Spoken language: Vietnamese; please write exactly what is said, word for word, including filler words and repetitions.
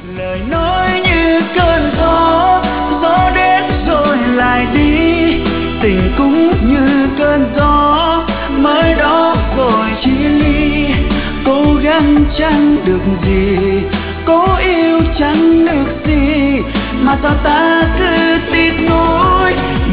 Lời nói như cơn gió, gió đến rồi lại đi. Tình cũng như cơn gió, mới đó rồi chia ly. Cố gắng chẳng được gì, cố yêu chẳng được gì, mà sao ta cứ tiếc nuối